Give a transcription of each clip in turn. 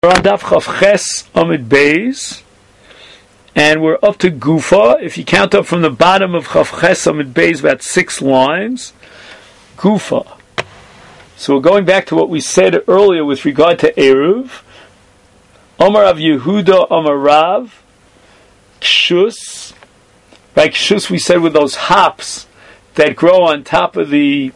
We're on Daf Chav Ches Amid Beis, and we're up to Gufa. If you count up from the bottom of Chav Ches Amid Beis, about 6 lines, Gufa. So we're going back to what we said earlier with regard to Eruv. Omar Rav Yehuda, Omar Rav, Kshus. Right, Kshus we said with those hops that grow on top of the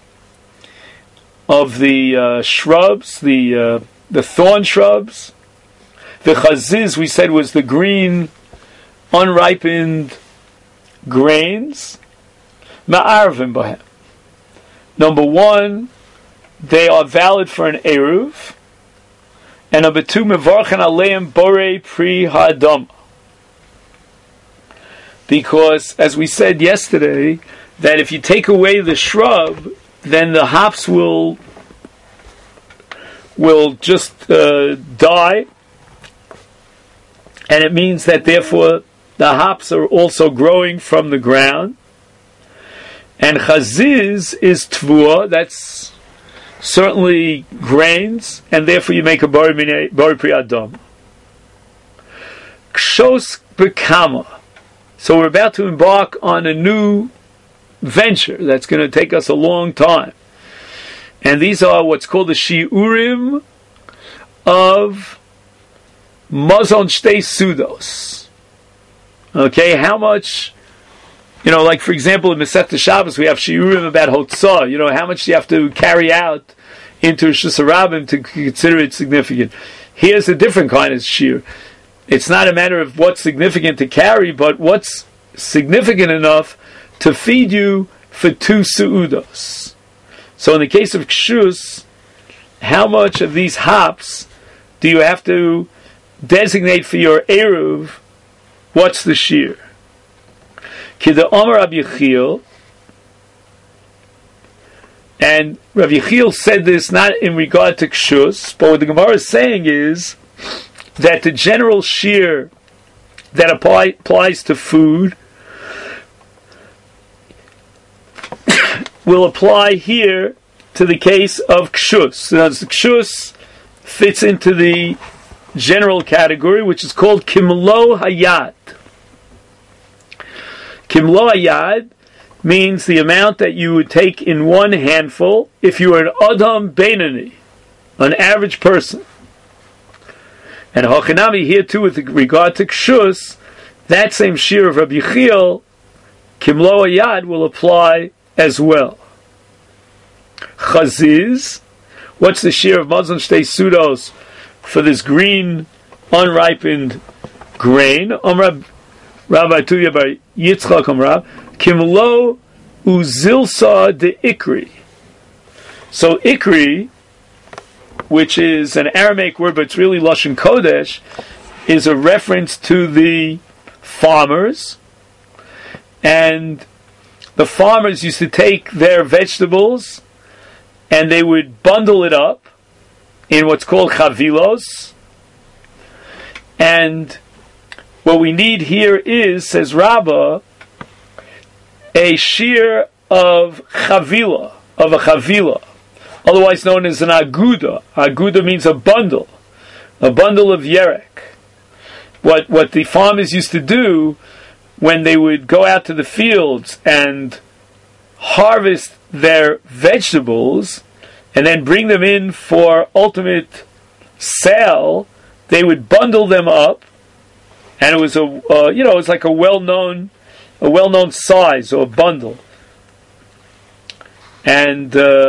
shrubs, the thorn shrubs. The chaziz we said was the green, unripened grains. Ma'arvim bahem. Number one, they are valid for an eruv. And number two, mevarchen aleim borei pri ha'adam. Because, as we said yesterday, that if you take away the shrub, then the hops will just die. And it means that therefore the hops are also growing from the ground. And chaziz is tvua, that's certainly grains, and therefore you make a bori pri adam. Kshos bekama. So we're about to embark on a new venture that's going to take us a long time. And these are what's called the shiurim of Mazon Shtei Sudos. Okay, how much, like for example in Masechta Shabbos we have shiurim about Hotzah, how much do you have to carry out into Rishus HaRabim to consider it significant. Here's a different kind of shiur. It's not a matter of what's significant to carry, but what's significant enough to feed you for 2 su'udos. So in the case of Kshus, how much of these hops do you have to designate for your Eruv? What's the shear? Kida Omer Rav Yechiel, and Rav Yechiel said this not in regard to Kshus, but what the Gemara is saying is that the general shear that applies to food will apply here to the case of Kshus. So the Kshus fits into the general category, which is called Kimlo Hayad. Kimlo Hayad means the amount that you would take in one handful if you were an Adam Beinani, an average person. And Hochanami here too with regard to Kshus, that same shear of Rabbi Yechiel, Kimlo Hayad, will apply as well. Chaziz, what's the shear of Mazon Shtei Sudos for this green, unripened grain? Rabbi Tuya bar Yitzchak Rav, Kimlo Uzilsa de Ikri. So Ikri, which is an Aramaic word, but it's really Lashon Kodesh, is a reference to the farmers. And the farmers used to take their vegetables and they would bundle it up in what's called chavilos. And what we need here is, says Rabbah, a shear of chavila, of a chavila, otherwise known as an aguda. Aguda means a bundle of yerek. What the farmers used to do when they would go out to the fields and harvest their vegetables and then bring them in for ultimate sale, they would bundle them up, and it was it was like a well-known size or bundle. And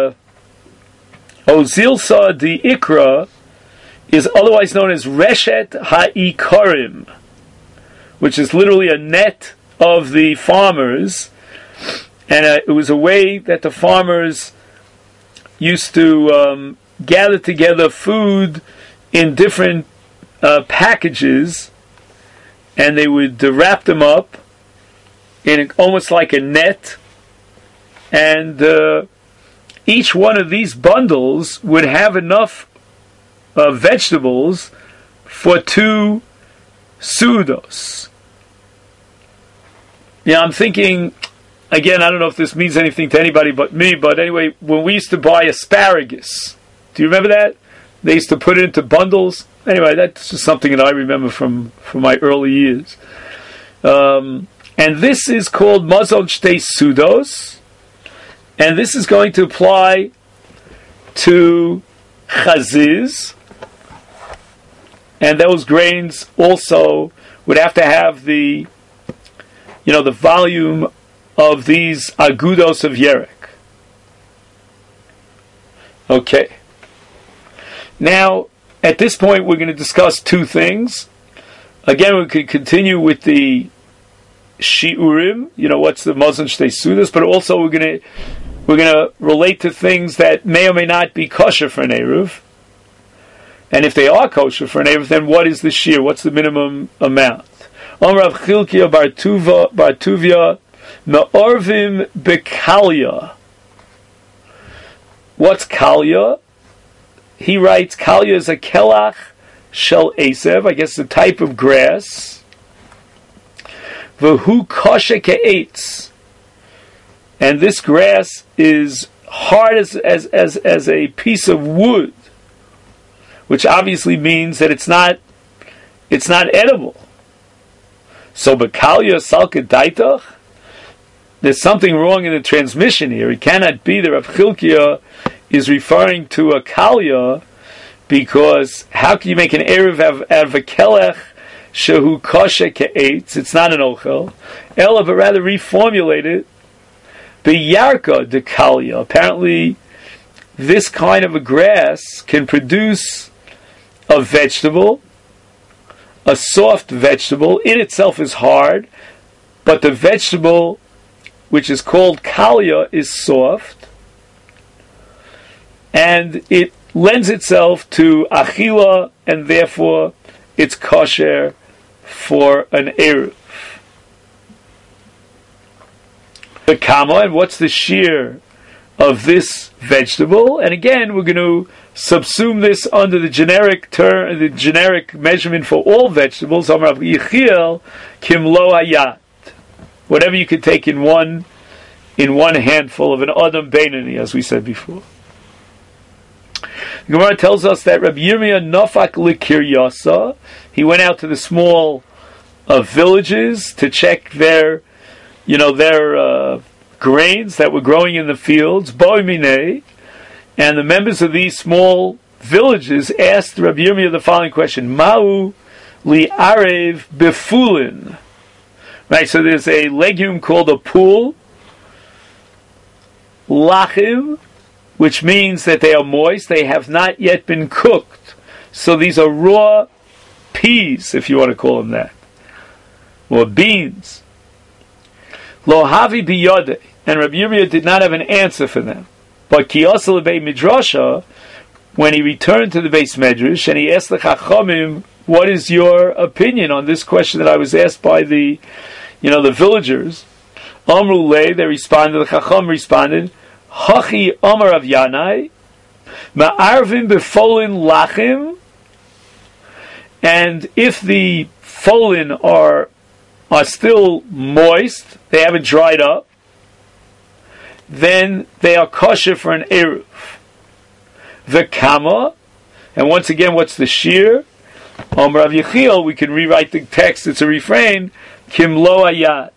Ozilsa di Ikra is otherwise known as Reshet HaIkarim, which is literally a net of the farmers, and it was a way that the farmers used to gather together food in different packages, and they would wrap them up in almost like a net, and each one of these bundles would have enough vegetables for 2 sudos. I'm thinking, again, I don't know if this means anything to anybody but me, but anyway, when we used to buy asparagus, do you remember that? They used to put it into bundles. Anyway, that's just something that I remember from my early years. And this is called Mazon Shtei Sudos. And this is going to apply to chaziz. And those grains also would have to have the volume of these agudos of yerek. Okay. Now, at this point, we're going to discuss two things. Again, we could continue with the shiurim. What's the Mazon Shtei Sudos? But also, we're going to relate to things that may or may not be kosher for an eruv. And if they are kosher for an eruv, then what is the shir? What's the minimum amount? Rav Chilkiah bar Tuvia me'orvim bekalya. What's kalya? He writes, kalya is a kelach shel esev, I guess a type of grass. V'hu kosher ke'etz. And this grass is hard as a piece of wood, which obviously means that it's not edible. So bekalya salka daitach, there's something wrong in the transmission here. It cannot be that Rav Chilkiah is referring to a kalya, because how can you make an eruv out of a kelech shehu kosher ke'etz? It's not an ochel. Ella, but rather reformulate it. B'yarka de kalya. Apparently, this kind of a grass can produce a vegetable, a soft vegetable. In itself is hard, but the vegetable, which is called kalya, is soft, and it lends itself to achila, and therefore it's kosher for an eruv. The kama, and what's the shear of this vegetable? And again, we're going to subsume this under the generic term, the generic measurement for all vegetables. Amar Yechiel kimlo hayat. Whatever you could take in one handful of an adam beinani, as we said before. The Gemara tells us that Rabbi Yirmiyah nafak likiryasa. He went out to the small villages to check their grains that were growing in the fields. Boimine, and the members of these small villages asked Rabbi Yirmiyah the following question: Ma'u li arev befulin. Right, so there's a legume called a pul, lachim, which means that they are moist, they have not yet been cooked. So these are raw peas, if you want to call them that, or beans. Lo havi biyode, and Rabbi Yirmiyah did not have an answer for them. But kiyasa lebei midrasha, when he returned to the Beis Medrash, and he asked the Chachamim, what is your opinion on this question that I was asked by the villagers? Amru lei, they responded, the Chacham responded, Hachi Amar of Yanai, Ma'arvim befolin lachim, and if the folin are still moist, they haven't dried up, then they are kosher for an eruv. The kama, and once again, what's the shir? Amar Rav Yechiel, we can rewrite the text, it's a refrain, Kimlo ayat.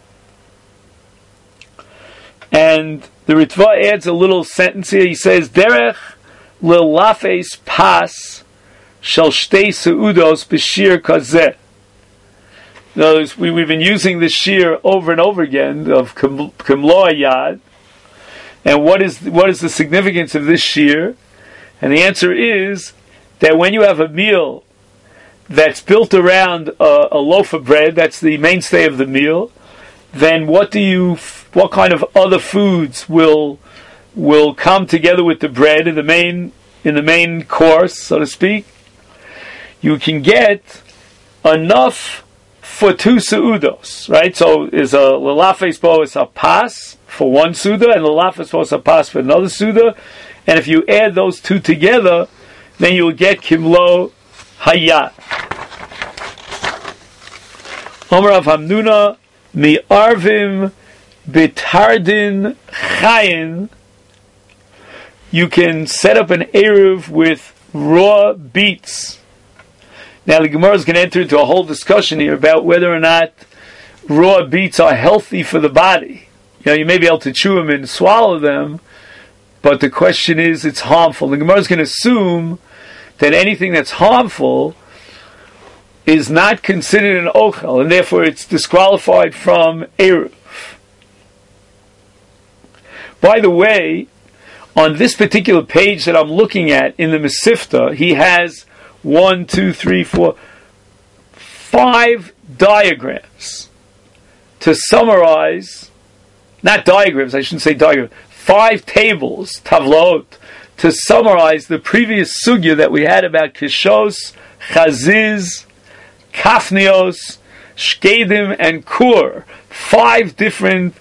And the Ritva adds a little sentence here. He says, Derech lelafes pas shel shtei seudos b'shir kazeh. Notice we've been using this shir over and over again of Kimlo ayat. And what is the significance of this shir? And the answer is that when you have a meal that's built around a loaf of bread, that's the mainstay of the meal, then what kind of other foods will come together with the bread in the main course, so to speak? You can get enough for 2 seudos, right? So is a lalafes bo is a pas for 1 suda, and lalafes bo is a pas for another suda, and if you add those two together, then you will get kimlo hayat. Omer of Hamnuna mi arvim bitardin chayin. You can set up an eruv with raw beets. Now the Gemara is going to enter into a whole discussion here about whether or not raw beets are healthy for the body. You may be able to chew them and swallow them, but the question is, it's harmful. The Gemara is going to assume that anything that's harmful is not considered an ochel, and therefore it's disqualified from Eruv. By the way, on this particular page that I'm looking at in the Mesifta, he has 5 diagrams to summarize, not diagrams, I shouldn't say diagrams, 5 tables, tavlot, to summarize the previous sugya that we had about kishos, chaziz, kafnios, shkedim, and kur. 5 different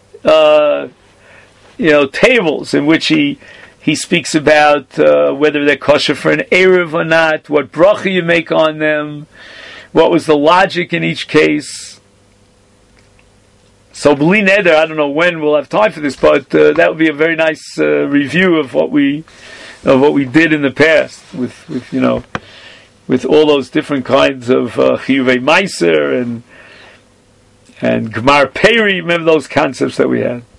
tables in which he speaks about whether they're kosher for an eruv or not, what bracha you make on them, what was the logic in each case. So b'li neder, I don't know when we'll have time for this, but that would be a very nice review of what we did in the past with all those different kinds of chiyuvei meiser and gemar peri. Remember those concepts that we had.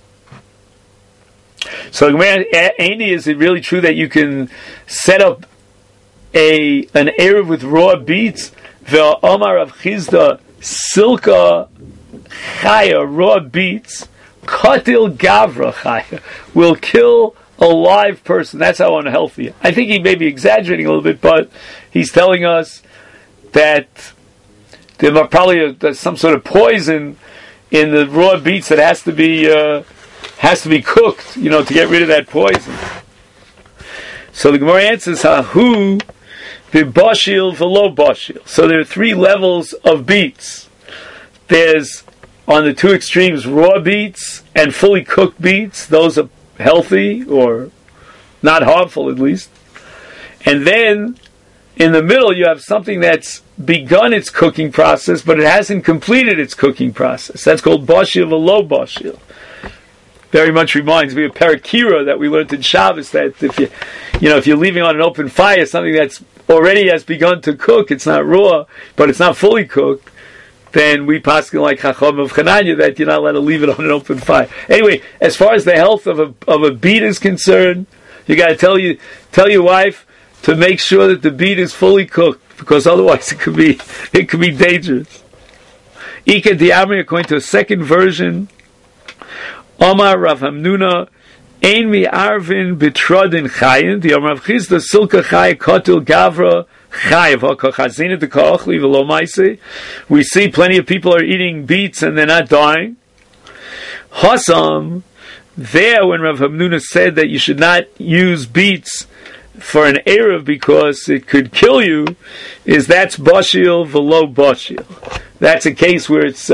So Aini, is it really true that you can set up an eruv with raw beets? Ve'omar Rav Chizda silka chaya, raw beets, katil gavra chaya, will kill a live person. That's how unhealthy. I think he may be exaggerating a little bit, but he's telling us that there are probably some sort of poison in the raw beets that has to be cooked, to get rid of that poison. So the Gemara answers, Hahu v'bashil v'lo bashil. So there are 3 levels of beets. There's, on the 2 extremes, raw beets and fully cooked beets. Those are healthy, or not harmful at least. And then, in the middle, you have something that's begun its cooking process, but it hasn't completed its cooking process. That's called bashil v'lo bashil. Very much reminds me of Parakira that we learned in Shabbos, that if you're leaving on an open fire something that's already has begun to cook, it's not raw, but it's not fully cooked, then we paskin like Chacham of Chananya that you're not allowed to leave it on an open fire. Anyway, as far as the health of a beet is concerned, you got to tell your wife to make sure that the beet is fully cooked, because otherwise it could be dangerous. Ika Diamri, according to a second version, Omar Rav Hamnuna, Ein mi arvin betrodin chayin, the Omar Rav Chizda silka chay kotil gavra chayiv ha'kachazina de'ka'ochli v'lo maise. We see plenty of people are eating beets and they're not dying. Hasam, there when Rav Hamnuna said that you should not use beets for an eruv because it could kill you, that's bashil v'lo bashil. That's a case where it's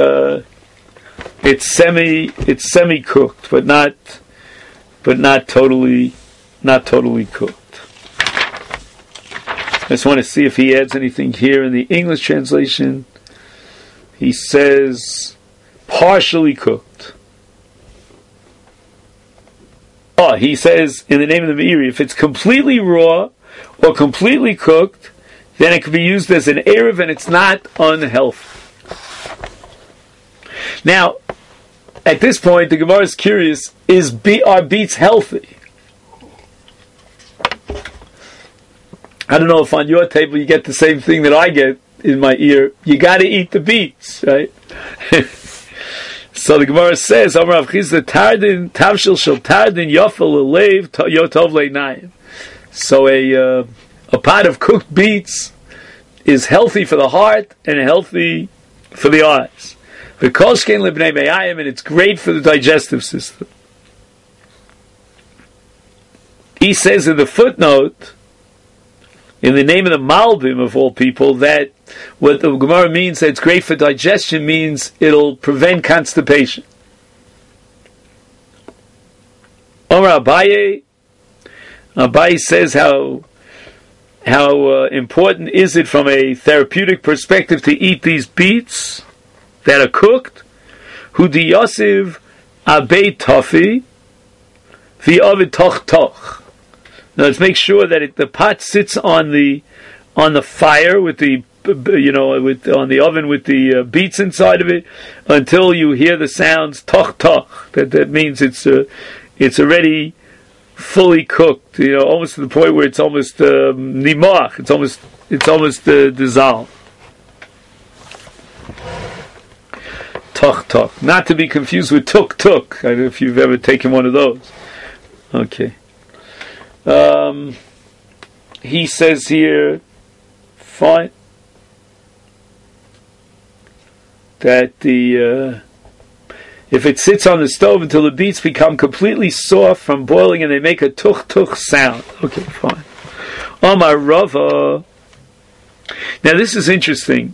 semi cooked, but not totally cooked. I just want to see if he adds anything here in the English translation. He says partially cooked. He says in the name of the Meiri, if it's completely raw or completely cooked, then it can be used as an eruv and it's not unhealthy. Now, at this point, the Gemara is curious, are beets healthy? I don't know if on your table you get the same thing that I get in my ear. You got to eat the beets, right? So the Gemara says, Amar Rav Chizda tardin, tavshil shel tardin, yofel le'leiv, yotov le'nayim. So a pot of cooked beets is healthy for the heart and healthy for the eyes. Because and it's great for the digestive system. He says in the footnote, in the name of the Malbim of all people, that what the Gemara means that it's great for digestion means it'll prevent constipation. Omar Abaye says how important is it from a therapeutic perspective to eat these beets that are cooked. Hudi Yosiv Abei Tofi the Ovid Toch Toch. Now let's make sure that the pot sits on the fire with the on the oven with the beets inside of it until you hear the sounds toch toch. That means it's already fully cooked. Almost to the point where it's almost nimach. It's almost dissolved. Toch toch, not to be confused with tuk tuk. I don't know if you've ever taken one of those. Okay. He says here, fine, that if it sits on the stove until the beets become completely soft from boiling and they make a tuk tuk sound. Okay, fine. Amar Rava. Now this is interesting.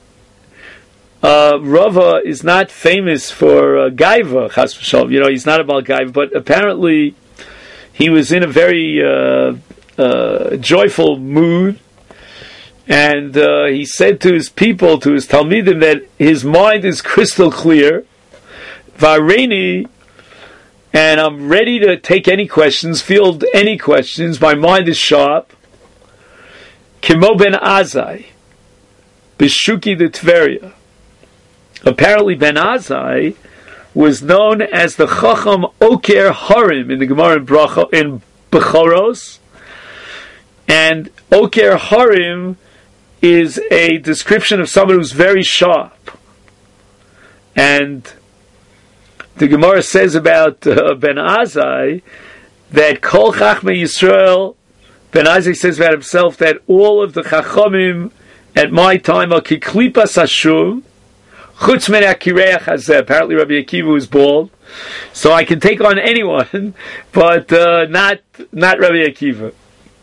Rava is not famous for gaiva, chas v'shalom. He's not about gaiva, but apparently he was in a very joyful mood, and he said to his people, to his talmidim, that his mind is crystal clear, vareni, and I'm ready to take any questions, field any questions. My mind is sharp. Kimo ben Azai, Bishuki de Tveria. Apparently Ben Azai was known as the Chacham Oker Harim in the Gemara in Bechoros. And Oker Harim is a description of someone who's very sharp. And the Gemara says about Ben Azai that Kol Chachmei Yisrael, Ben Azai says about himself that all of the Chachamim at my time are Kiklipas Hashum, Chutz men Akireach Hazeh. Apparently Rabbi Akiva was bald, so I can take on anyone, but not Rabbi Akiva.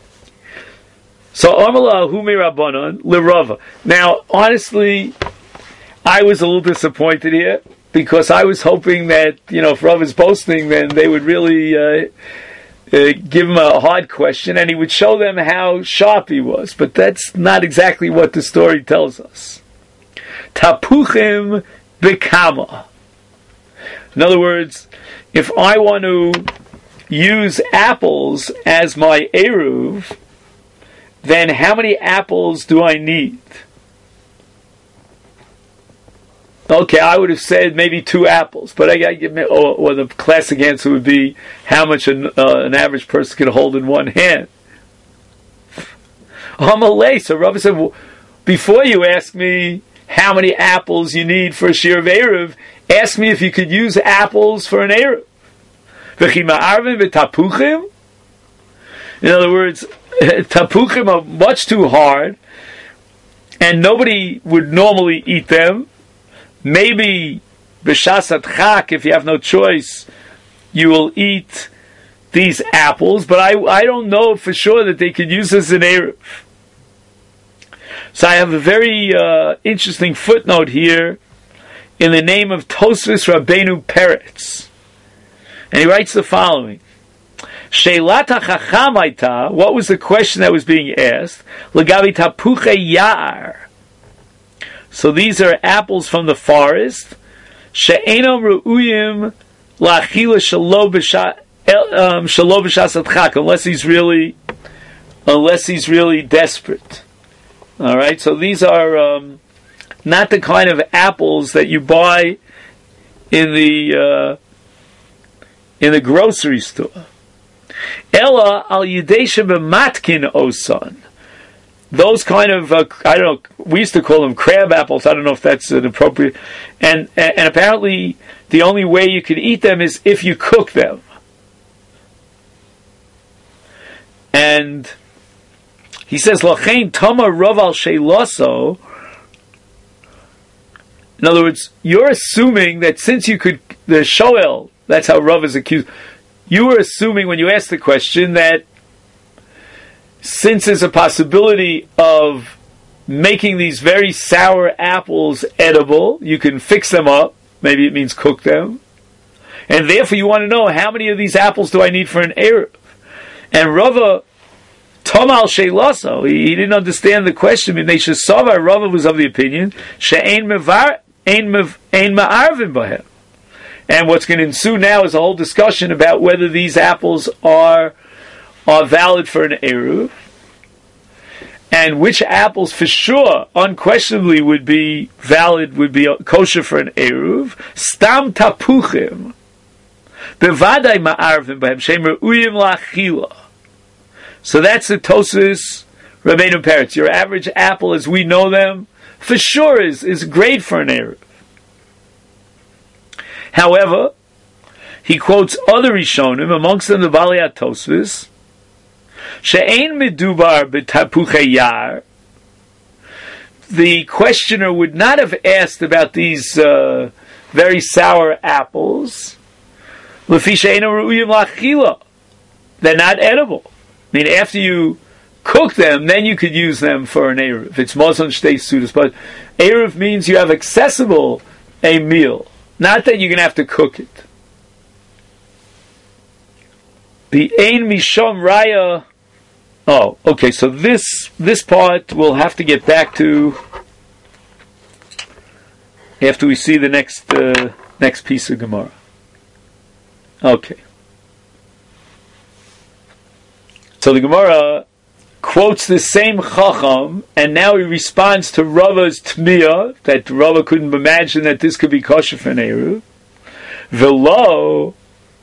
So Amala Humi Rabbanon L'Rava. Now, honestly, I was a little disappointed here because I was hoping that if Rav is boasting, then they would really give him a hard question and he would show them how sharp he was. But that's not exactly what the story tells us. Tapuchim bekama. In other words, if I want to use apples as my eruv, then how many apples do I need? Okay, I would have said maybe 2 apples, but or the classic answer would be how much an average person can hold in one hand. Amalei. So Rabbi said, well, before you ask me how many apples you need for a shir of eruv, ask me if you could use apples for an eruv. In other words, tapuchim are much too hard, and nobody would normally eat them. Maybe b'shas adchak, if you have no choice, you will eat these apples, but I don't know for sure that they could use as an eruv. So I have a very interesting footnote here in the name of Tosfos Rabbeinu Peretz. And he writes the following. Sheilata chacham aita, what was the question that was being asked? Legavi tapuche ya'ar. So these are apples from the forest. She'enom ru'uyim la'achila shelo b'shas adchak, unless he's really desperate. All right, so these are not the kind of apples that you buy in the grocery store. Ella al yidesha b'matkin osan. Those kind of I don't know. We used to call them crab apples. I don't know if that's an appropriate. And apparently, the only way you could eat them is if you cook them. And he says, "Lachein tama raval sheilaso." In other words, you're assuming that since you could, the shoel, that's how Rav is accused. You were assuming when you asked the question that since there's a possibility of making these very sour apples edible, you can fix them up. Maybe it means cook them. And therefore you want to know, how many of these apples do I need for an eruv? And Rava Tomal Sheilaso, he didn't understand the question. Rava was of the opinion, She'ein ma'arvim b'hem. And what's going to ensue now is a whole discussion about whether these apples are are valid for an Eruv, and which apples for sure, unquestionably, would be valid, would be kosher for an Eruv. Stam tapuchim, bevadai ma'arvim b'hem shem re'uyim la'achila. So that's the Tosfos Rabbeinu Peretz. Your average apple, as we know them, for sure is great for an Eruv. However, he quotes other Rishonim, amongst them the Balei Tosfos, she'ein medubar b'tapuchei yar. The questioner would not have asked about these very sour apples. Lefi she'ein re'uyim la'achila. They're not edible. I mean, after you cook them, then you could use them for an Eruv. It's Mozon Shtei Sudas. But Eruv means you have accessible a meal. Not that you're going to have to cook it. The Ein Mishom Raya. Oh, okay, so this part we'll have to get back to after we see the next piece of Gemara. Okay. So the Gemara quotes the same Chacham, and now he responds to Rava's Tmiyah, that Rava couldn't imagine that this could be kosher for an Eruv. V'lo,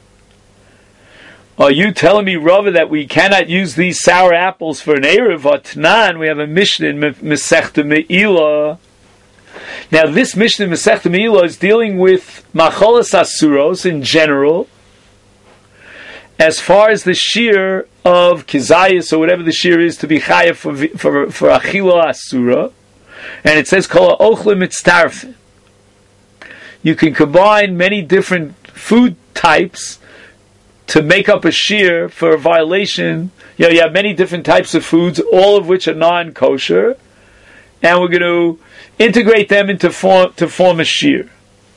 are you telling me, Rava, that we cannot use these sour apples for an Eruv? Atnan, we have a Mishnah in Masechta Me'ilah. Now this Mishnah in Masechta Me'ilah is dealing with Macholas Asuros in general, as far as the shear of Kizayas, or whatever the shear is, to be chayav for Achila Asura, and it says Kol Ochlim Mitztarfin. You can combine many different food types to make up a shear for a violation. You have many different types of foods, all of which are non-kosher, and we're going to integrate them to form a shear.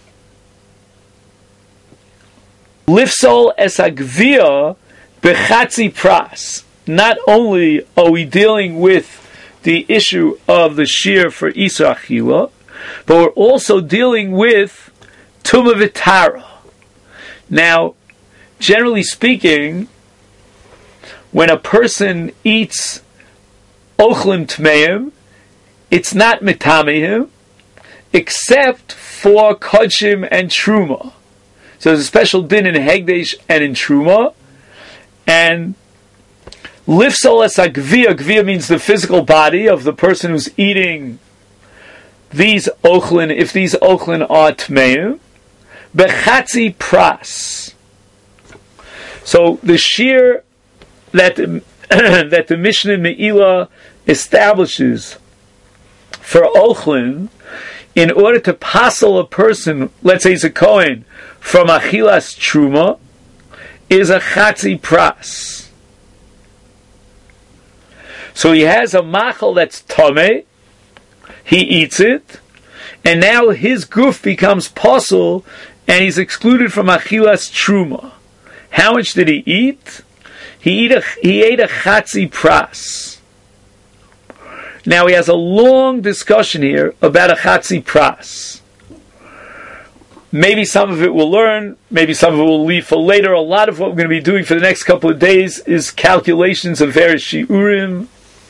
Lifsol es agvia bechatzi pras. Not only are we dealing with the issue of the shear for Isra Achila, but we're also dealing with Tumah V'Tara. Now, generally speaking, when a person eats Ochlim Tmeim, it's not Mitamehim, except for Kodshim and Truma. So there's a special din in Hegdesh and in Truma. And Lifsol es agvia, gvia means the physical body of the person who's eating these ochlin, if these ochlin are tmeim, bechatzi pras. So the shear that that the Mishnah Me'ilah establishes for ochlin, in order to passel a person, let's say he's a Kohen, from Achilas Truma, is a Chatzi Pras. So he has a Machal that's Tomei, he eats it, and now his guf becomes Posel, and he's excluded from Achilas Truma. How much did he eat? He ate a Chatzi Pras. Now he has a long discussion here about a Chatzi Pras. Maybe some of it we'll learn, maybe some of it we'll leave for later. A lot of what we're going to be doing for the next couple of days is calculations of various shiurim.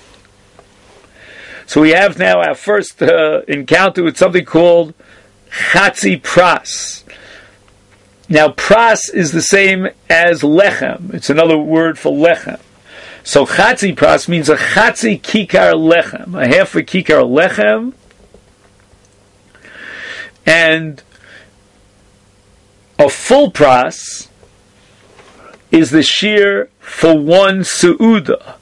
So we have now our first encounter with something called Chatzi Pras. Now Pras is the same as Lechem. It's another word for Lechem. So Chatzi Pras means a Chatzi Kikar Lechem, a half a Kikar Lechem, and a full pras is the shear for one su'uda.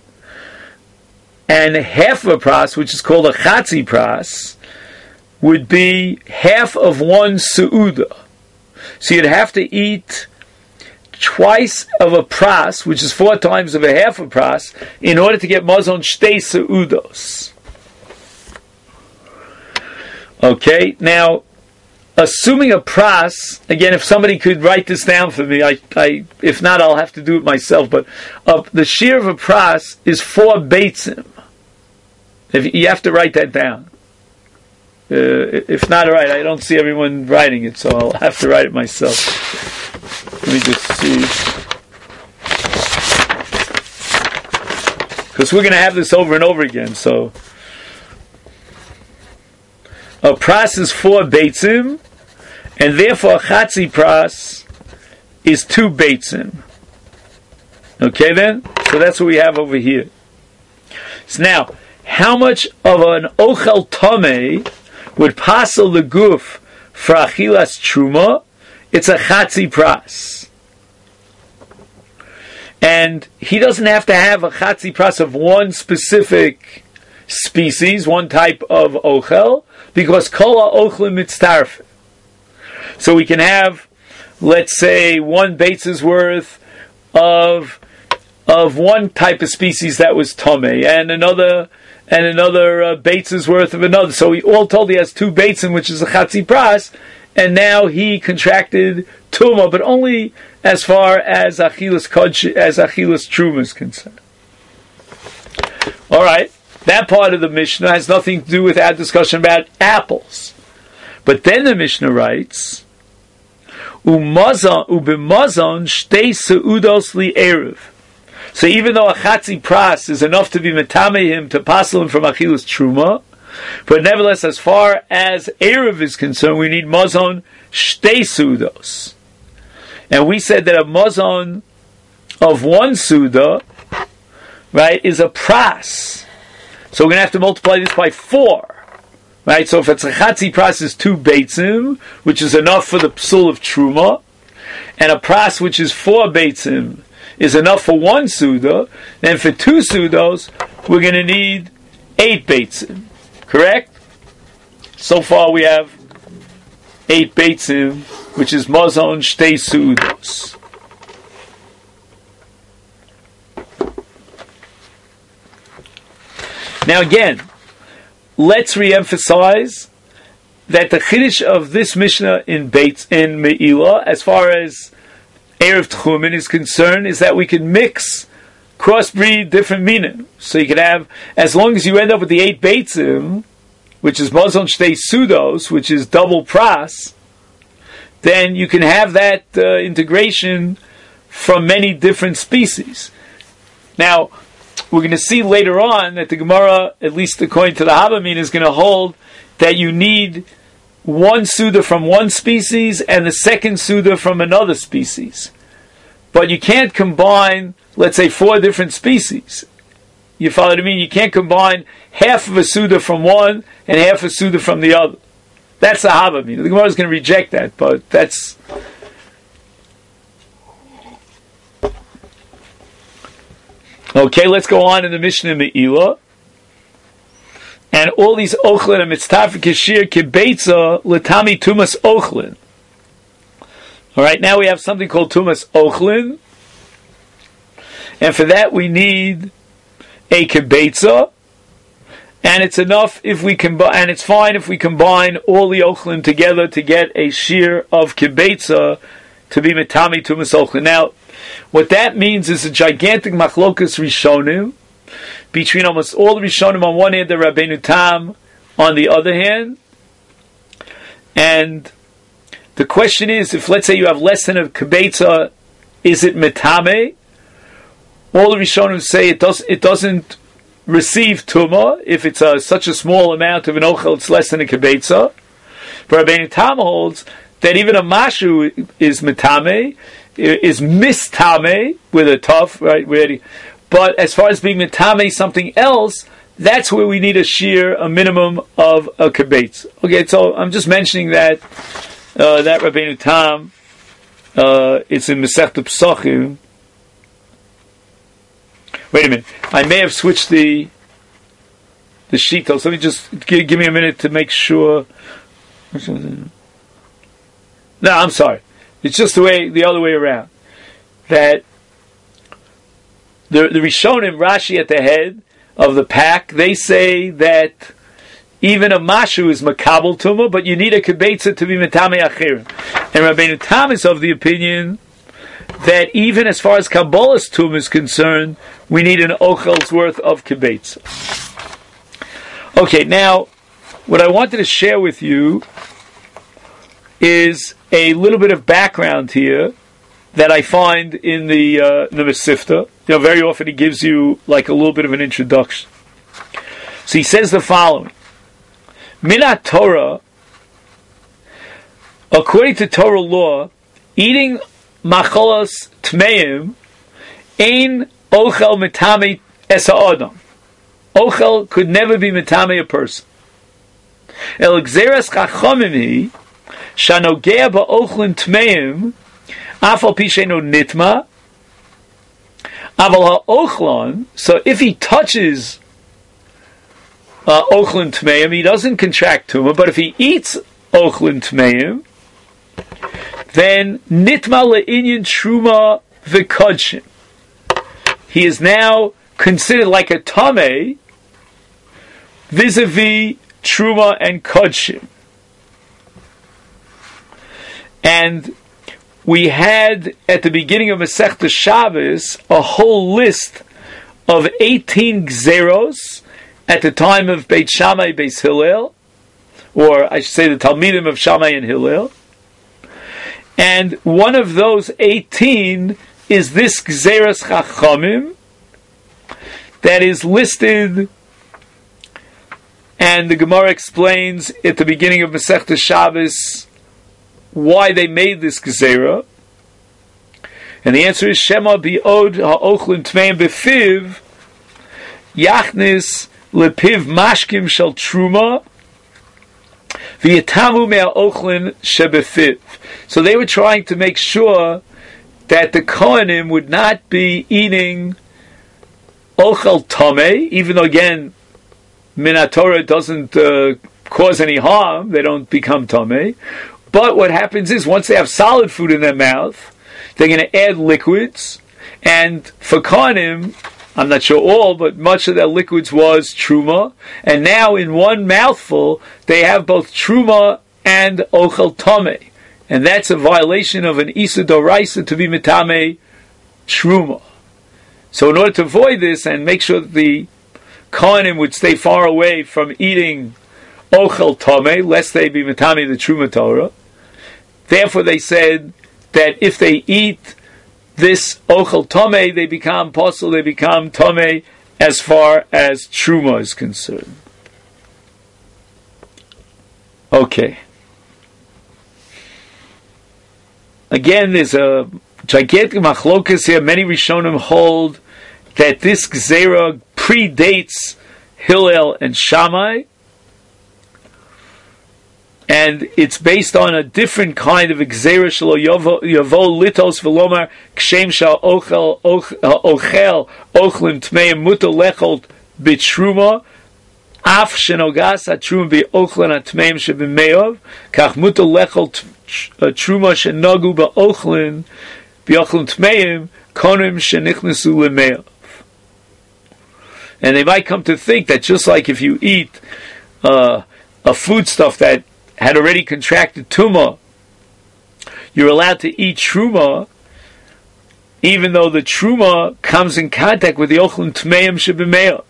And half of a pras, which is called a chatzi pras, would be half of one su'uda. So you'd have to eat twice of a pras, which is 4 times of a half a pras, in order to get mazon shtei su'udos. Okay, now, assuming a pras, again, if somebody could write this down for me, if not, I'll have to do it myself, but the shear of a pras is 4 beitzim. If you have to write that down. If not, all right, I don't see everyone writing it, so I'll have to write it myself. Let me just see. because we're going to have this over and over again. So a pras is 4 beitzim, and therefore a chatzi pras is 2 beitzim. Okay then? So that's what we have over here. So now, how much of an ochel tomei would pasel the guf for achilas truma? It's a chatzi pras. And he doesn't have to have a chatzi pras of one specific species, one type of ochel, because kol ha'ochlim mitztarfim. So we can have, let's say, 1 beitz's worth of one type of species that was tomei, and another beitz's worth of another. So he all told he has 2 beitzim, which is a chatzi pras, and now he contracted tuma, but only as far as achilas truma is concerned. All right, that part of the Mishnah has nothing to do with our discussion about apples. But then the Mishnah writes, ubimazon shtei seudos li erev. So even though a chatzi pras is enough to be metame him, to pasel him from achilas truma, but nevertheless, as far as erev is concerned, we need mazon shtei seudos. And we said that a mazon of 1 suda, right, is a pras. So we're going to have to multiply this by 4. Right? So if it's a chatzi pras is 2 beitzim, which is enough for the psul of truma, and a pras which is 4 beitzim is enough for 1 suda, then for 2 sudos, we're going to need 8 beitzim. Correct? So far we have 8 beitzim, which is mazon shtei sudos. Now again, let's re-emphasize that the chiddush of this Mishnah in Me'ilah, as far as Erev Tchumen is concerned, is that we can mix, crossbreed different minim. So you can have, as long as you end up with the 8 beitzim, which is mazon shtei sudos, which is double pras, then you can have that integration from many different species. Now, we're going to see later on that the Gemara, at least according to the Havamin, is going to hold that you need 1 Suda from one species and the second Suda from another species. But you can't combine, let's say, 4 different species. You follow what I mean? You can't combine half of a Suda from one and half a Suda from the other. That's the Havamin. The Gemara is going to reject that, but that's... Okay, let's go on in the Mishnah Me'ilah. And all these ochlin and mitztaf kishir kibeitza letami tumas ochlin. All right, now we have something called tumas ochlin, and for that we need a kibeitza, and it's enough if we combine, and it's fine if we combine all the ochlin together to get a shear of kibeitza to be metami tumas ochlin. Now, what that means is a gigantic machlokas rishonim between almost all the rishonim on one hand, the Rabbeinu Tam on the other hand. And the question is, if let's say you have less than a kibetza, is it metame? All the rishonim say it doesn't receive tumah if it's such a small amount of an ochel, it's less than a kibetza. But Rabbeinu Tam holds that even a mashu is metame, is mistame with a tough, right? But as far as being metame something else, that's where we need a shear, a minimum of a kibetz. Okay, so I'm just mentioning that that Rabbeinu Tam, it's in Masechta Pesachim. Wait a minute, I may have switched the sheet. So let me just give me a minute to make sure. No, I'm sorry. It's just the other way around. That the Rishonim, Rashi at the head of the pack, they say that even a mashu is makabel tumah, but you need a kibetza to be metame achirim. And Rabbeinu Tam is of the opinion that even as far as Kabbalah's tumah is concerned, we need an ochel's worth of kibetza. Okay, now, what I wanted to share with you is a little bit of background here that I find in the Mesifta, very often he gives you like a little bit of an introduction. So he says the following: Minat Torah, according to Torah law, eating machalas tmeim ein ochel metame es ha'adam. Ochel could never be metame a person. El gzeras chachamim hi shanogea ba'ochlin tmeim afal pi she'eino nitma aval ha'ochlon. So if he touches ochlin tmeim, he doesn't contract tumah. But if he eats ochlin tmeim, then nitma le'inyan truma v'kodshim. He is now considered like a tameh vis-a-vis truma and kodshim. And we had at the beginning of Masechta Shabbos a whole list of 18 gzeros at the time of Beit Shammai, Beis Hillel, or I should say the Talmidim of Shammai and Hillel. And one of those 18 is this Gzeras Chachamim that is listed, and the Gemara explains at the beginning of Masechta Shabbos why they made this Gezerah. And the answer is Shema bi'od ha'ochlin tmeim befiv yachnis lepiv mashkim shel truma v'yatamu me'ochlin shebefiv. So they were trying to make sure that the Kohanim would not be eating ochel tameh, even though again Minat Torah doesn't cause any harm, they don't become tameh. But what happens is once they have solid food in their mouth, they're going to add liquids, and for Kohanim, I'm not sure all, but much of their liquids was truma, and now in one mouthful they have both truma and ochel tameh, and that's a violation of an Isa Doraisa to be mitame truma. So in order to avoid this and make sure that the Kohanim would stay far away from eating ochel tameh, lest they be mitame the truma Torah, therefore they said that if they eat this ochel tameh, they become posel, they become tameh as far as truma is concerned. Okay. Again, there's a gigantic machlokas here. Many Rishonim hold that this Gezerah predates Hillel and Shammai, and it's based on a different kind of Gezerah shelo yavo litos v'lomar kshem shal ochel ochlim tmeim muto lechol b'truma af shenogas ha-truma b'ochlan ha-tmeim sheb'meov kach muto lechol truma shenogu b'ochlin b'ochlin tmeim konim shenichnesu l'meov. And they might come to think that just like if you eat a foodstuff that had already contracted tumah, you're allowed to eat truma, even though the truma comes in contact with the ochlin tmeim shebemeov.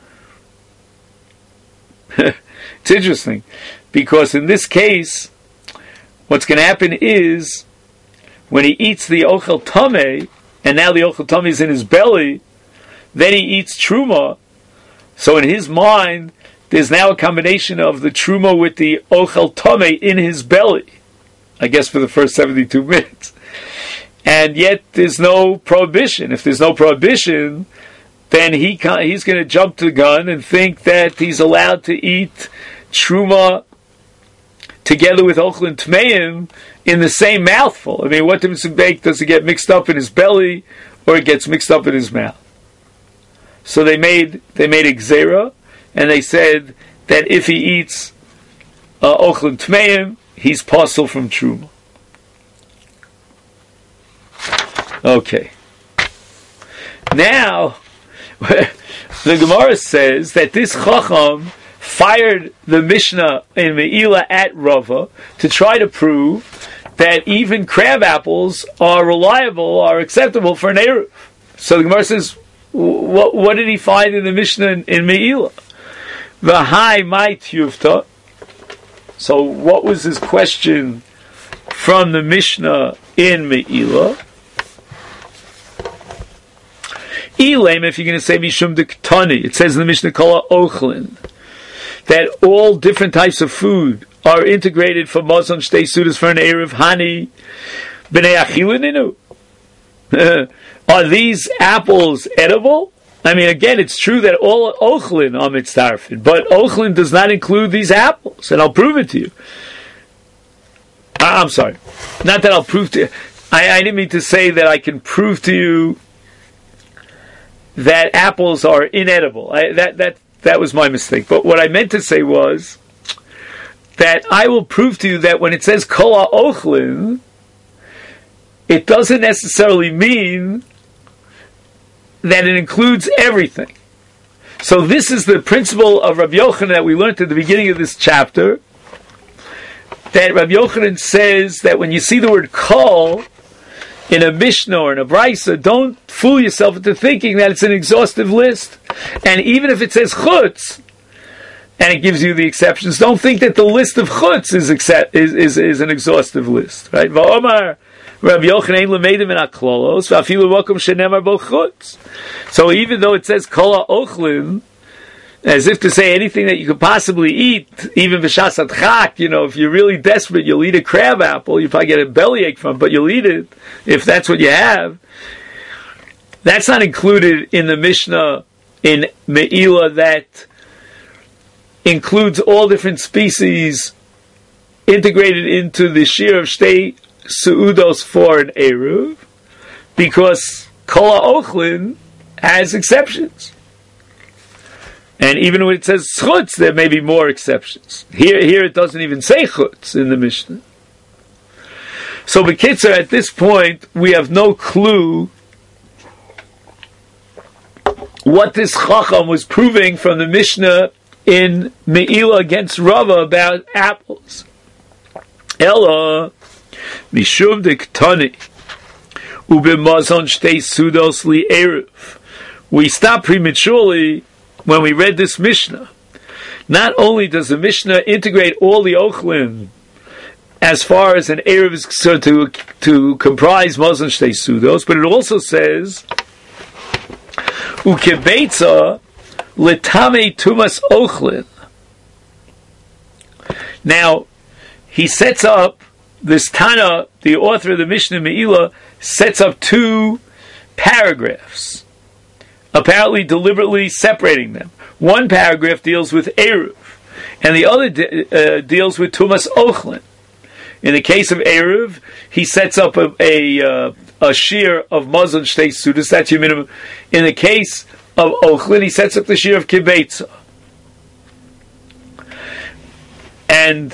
It's interesting, because in this case, what's going to happen is, when he eats the ochel tameh, and now the ochel tameh is in his belly, then he eats truma, so in his mind, there's now a combination of the truma with the ochel tameh in his belly, I guess for the first 72 minutes. And yet there's no prohibition. If there's no prohibition, then he's going to jump to the gun and think that he's allowed to eat truma together with ochlin tmeim in the same mouthful. I mean, what difference it make? Does it get mixed up in his belly or it gets mixed up in his mouth? So they made a gzera, and they said that if he eats ochlin tmeim, he's posel from truma. Okay. Now, the Gemara says that this Chacham fired the Mishnah in Me'ilah at Rava to try to prove that even crab apples are reliable, are acceptable for an Eruv. So the Gemara says, what did he find in the Mishnah in Me'ilah? V'hai mai tiyuvta. So what was his question from the Mishnah in Me'ilah? Elam, if you're going to say Mishum de Ketani, it says in the Mishnah Kol Ochlin, that all different types of food are integrated for Mazon Shtei Sudas for an Erev Hani B'nei Achilininu. Are these apples edible? I mean, again, it's true that all Ochlin are mitzarfin, but Ochlin does not include these apples, and I'll prove it to you. I'm sorry. Not that I'll prove to you. I didn't mean to say that I can prove to you that apples are inedible. That was my mistake. But what I meant to say was that I will prove to you that when it says Kol HaOchlin, it doesn't necessarily mean that it includes everything. So this is the principle of Rabbi Yochanan that we learned at the beginning of this chapter, that Rabbi Yochanan says that when you see the word Kol in a Mishnah or in a Brisa, don't fool yourself into thinking that it's an exhaustive list. And even if it says Chutz, and it gives you the exceptions, don't think that the list of Chutz is an exhaustive list. Right? Va'omar Rabbi Yochanan lemeidim in haklolos va'afilu makom shenemar bo chutz. So even though it says kol ha'ochlin, as if to say anything that you could possibly eat, even b'shas adchak, if you're really desperate, you'll eat a crab apple. You probably get a bellyache from it, but you'll eat it if that's what you have. That's not included in the Mishnah in Me'ilah that includes all different species integrated into the shir of shtei Su'udos for an Eruv, because Kol HaOchlin has exceptions. And even when it says Chutz, there may be more exceptions. Here it doesn't even say Chutz in the Mishnah. So B'kitzur, at this point, we have no clue what this Chacham was proving from the Mishnah in Me'ilah against Rava about apples. Ella Mishum de Ketani Ubimazon Shtei Sudos Li Erev. We stop prematurely when we read this Mishnah. Not only does the Mishnah integrate all the Ochlin as far as an Erev is concerned to comprise Mazon Shtei Sudos, but it also says Ukebeitza Letame Tumas Ochlin. Now, he sets up this Tana, the author of the Mishnah Me'ilah, sets up two paragraphs, apparently deliberately separating them. One paragraph deals with Eruv, and the other deals with Tumas Ochlin. In the case of Eruv, he sets up a shir of Mazon Shtei Sudas, that's your minimum. In the case of Ochlin, he sets up the shir of Kibeitza. And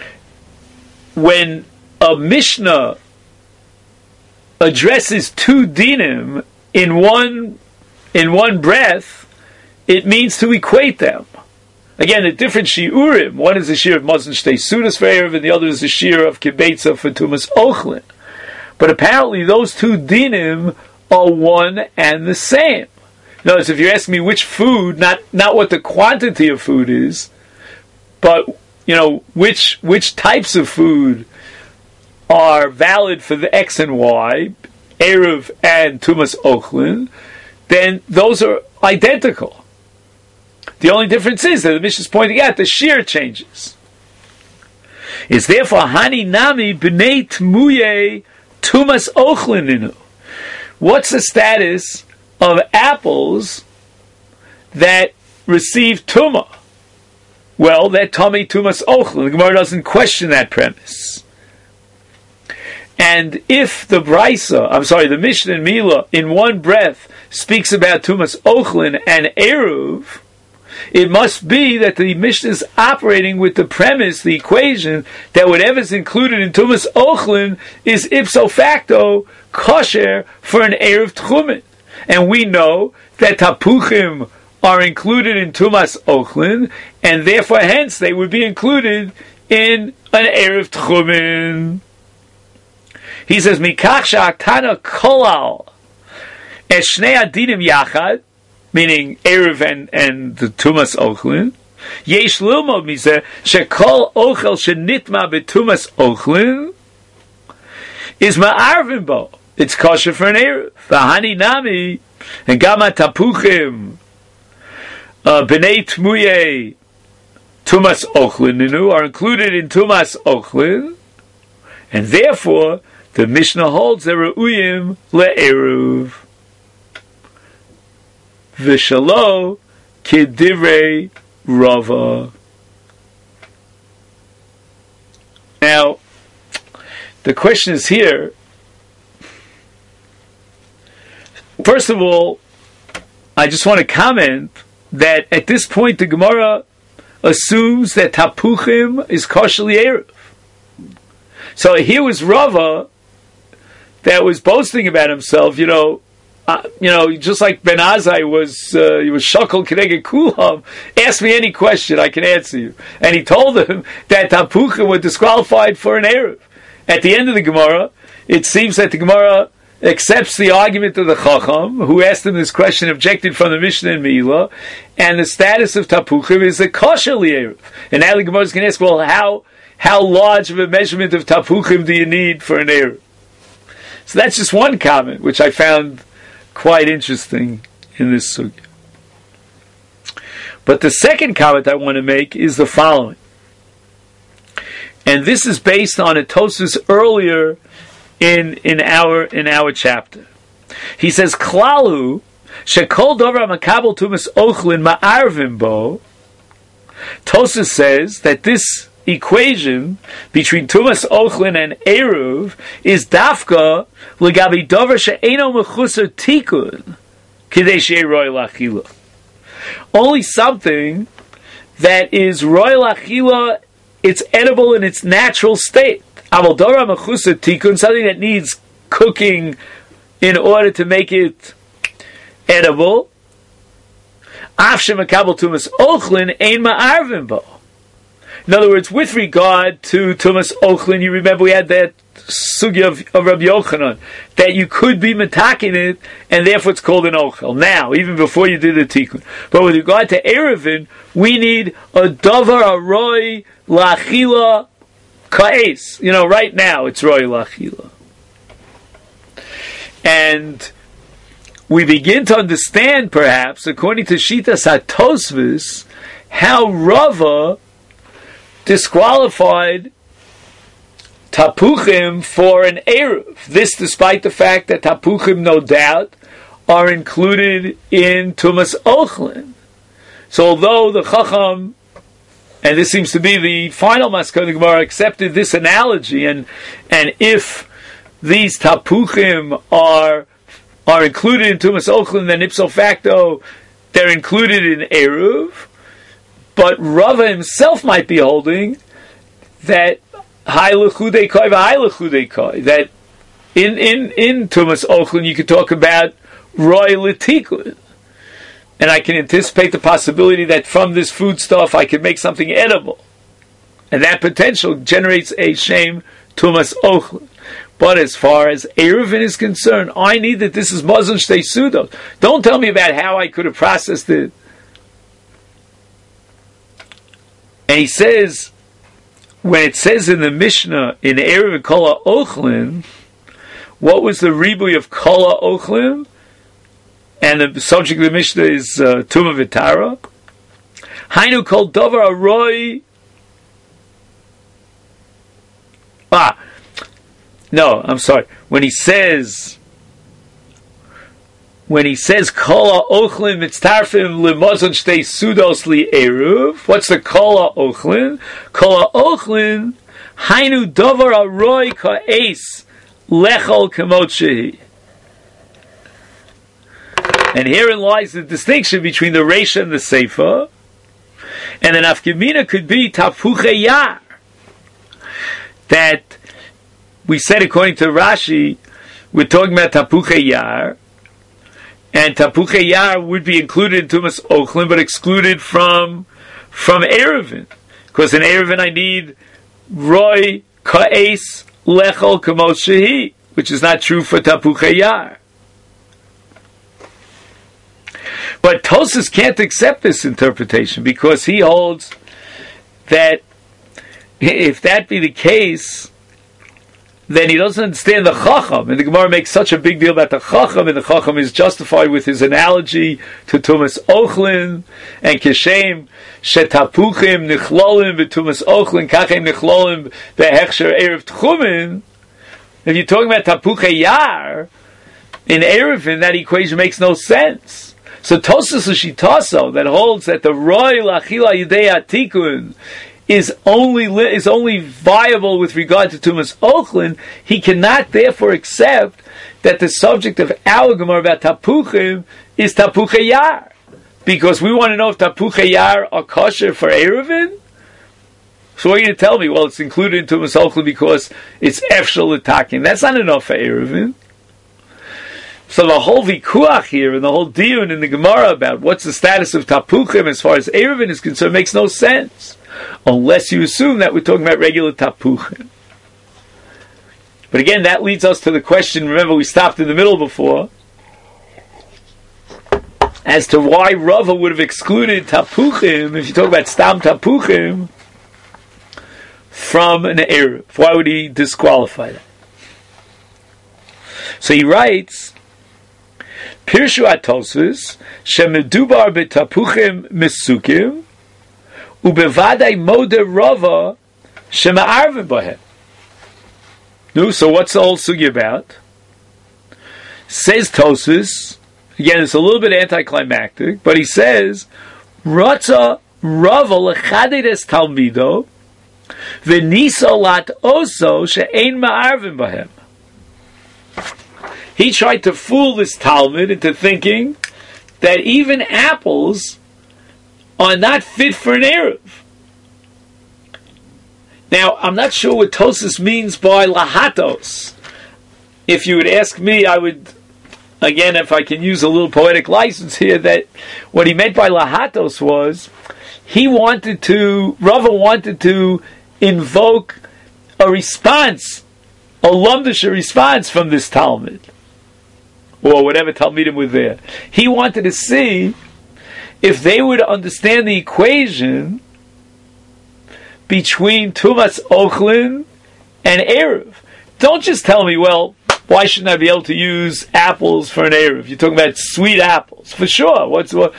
when a Mishnah addresses two dinim in one breath, it means to equate them. Again, a different shiurim. One is a shir of Mazon Shtei Sudas for Erev, and the other is a shir of Kibeitza for Tumas Ochlin. But apparently those two dinim are one and the same. Notice, if you're asking me which food, not what the quantity of food is, but which types of food are valid for the X and Y, Erev and Tumas Ochlin, then those are identical. The only difference is that the Mishnah is pointing out the shir changes. It's therefore Hani Nami B'nei Tmuye Tumas Ochlin. What's the status of apples that receive Tumah? Well, they're Tomei Tumas Ochlin. The Gemara doesn't question that premise. And if the Mishnah and Me'ilah, in one breath, speaks about Tumas Ochlin and Eruv, it must be that the Mishnah is operating with the premise, the equation, that whatever is included in Tumas Ochlin is ipso facto kosher for an Erev Tchumen. And we know that Tapuchim are included in Tumas Ochlin, and therefore, hence, they would be included in an Erev Tchumen. He says, Mikach she'atana kolal es shnei adinim yachad, meaning Erev and the Tumas Ochlin. Yesh lilmod mizeh shekol ochel shenitma betumas Ochlin is ma'arvin bo. it's kosher for an eruv. V'hani nami, and gama tapuchim, b'nei tmuye, tumas ochlin ninu, are included in tumas ochlin, and therefore the Mishnah holds they're re'uyim le'eruv. V'shalo k'divrei Rava. Now, the question is here. First of all, I just want to comment that at this point the Gemara assumes that tapuchim is kosher eruv. So here was Rava that was boasting about himself, just like Ben Azai was, he was shakal keneged kulam. Ask me any question, I can answer you. And he told him that tapuchim were disqualified for an eruv. At the end of the Gemara, it seems that the Gemara accepts the argument of the Chacham, who asked him this question, objected from the Mishnah and Meila, and the status of tapuchim is a kosher eruv. And now the Gemara is going to ask, well, how large of a measurement of tapuchim do you need for an eruv? So that's just one comment, which I found quite interesting in this sugya. But the second comment I want to make is the following. And this is based on a Tosfos earlier in our chapter. He says, Klalu, shekol dover makabel tumas ochlin ma'arvim bo. Tosfos says that this equation between tumas ochlin and eruv is dafka legabi dover she'eno mechusar tikun kidei she'ei roi lachila. Only something that is roi lachila, it's edible in its natural state. Aval dora mechusar tikun, something that needs cooking in order to make it edible. Af shemakabel tumas ochlin ein ma'arvim bo. In other words, with regard to tumas ochlin, you remember we had that sugya of Rabbi Yochanan, that you could be metakin it, and therefore it's called an ochel. Now, even before you did the tikkun. But with regard to eruvin, we need a davar aroi lachila ka'es. Right now it's roi lachila. And we begin to understand, perhaps, according to Shitas HaTosfos, how Rava disqualified tapuchim for an eruv. This despite the fact that tapuchim, no doubt, are included in tumas ochlin. So although the Chacham, and this seems to be the final Maskana Gemara, accepted this analogy, and if these tapuchim are included in tumas ochlin, then ipso facto they're included in eruv. But Rava himself might be holding that that in tumas ochlin you could talk about roi l'tikun, and I can anticipate the possibility that from this foodstuff I can make something edible, and that potential generates a shame tumas ochlin. But as far as eruvin is concerned, I need that this is mazon shtei sudos. Don't tell me about how I could have processed it. And he says, when it says in the Mishnah, in Erev Kol HaOchlin, what was the ribui of Kol HaOchlin? And the subject of the Mishnah is Tumah V'Tara. Hainu Kol Dover Aroi. No, I'm sorry. When he says Kol HaOchlin mitztarfim lemazon shtei sudos li eruv, what's the Kol HaOchlin? Kol HaOchlin hainu davar aroi ka'es lechol kamot shehi. And herein lies the distinction between the Reisha and the Seifa. And the nafkamina could be tapuche yar. That we said, according to Rashi, we're talking about tapuche yar. And tapuche yar would be included in tumas ochlin, but excluded from eruvin, because in eruvin I need roi ka'es lechol kamot shehi, which is not true for tapuche yar. But Tosfos can't accept this interpretation, because he holds that if that be the case, then he doesn't understand the Chacham. And the Gemara makes such a big deal about the Chacham, and the Chacham is justified with his analogy to Tumas Ochlin, and Kishem, Shetapuchim, Nichlolim, V'Tumas Ochlin, Kachem Nichlolim, V'Hechsher Erev Tchumin. If you're talking about Tapuche Yar, in Erevin, that equation makes no sense. So Tosas Ushitaso, that holds that the Roy Lachila Yidei Atikun is only viable with regard to Tumas Ochlin, he cannot therefore accept that the subject of our Gemara about Tapuchim is Tapuche Yar. Because we want to know if Tapuche Yar are kosher for Erevin. So what are you going to tell me? Well, it's included in Tumas Ochlin because it's Efshel L'takin. That's not enough for Erevin. So the whole vikuach here and the whole diyun in the Gemara about what's the status of Tapuchim as far as Erevin is concerned makes no sense. Unless you assume that we're talking about regular Tapuchim. But again, that leads us to the question, remember we stopped in the middle before, as to why Rava would have excluded Tapuchim, if you talk about Stam Tapuchim, from an Erev. Why would he disqualify that? So he writes, Pirshu Atosvis, Shemedubar betapuchim misukim, ubevadai mode Rava, Shema'arvim bahem. No, so what's the whole sugi about? Says Tosfos, again it's a little bit anticlimactic, but he says, Ratza Rava lechadedes talmido, v'nisa lat oso she'ein ma'arvim bahem. He tried to fool this Talmud into thinking that even apples are not fit for an Erev. Now, I'm not sure what Tosfos means by lahatos. If you would ask me, I would, again, if I can use a little poetic license here, that what he meant by lahatos was, Rava wanted to invoke a response, a lumdish response from this Talmud, or whatever Talmidim were there. He wanted to see if they would understand the equation between Tumas Ochlin and Erev. Don't just tell me, well, why shouldn't I be able to use apples for an Erev? You're talking about sweet apples. For sure. What's bad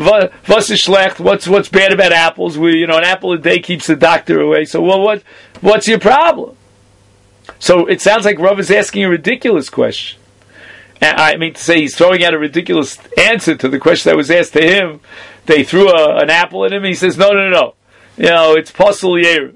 about apples? An apple a day keeps the doctor away. So what's your problem? So it sounds like Rav is asking a ridiculous question. I mean to say he's throwing out a ridiculous answer to the question that was asked to him. They threw an apple at him and he says, no. It's Pasal Yeruv.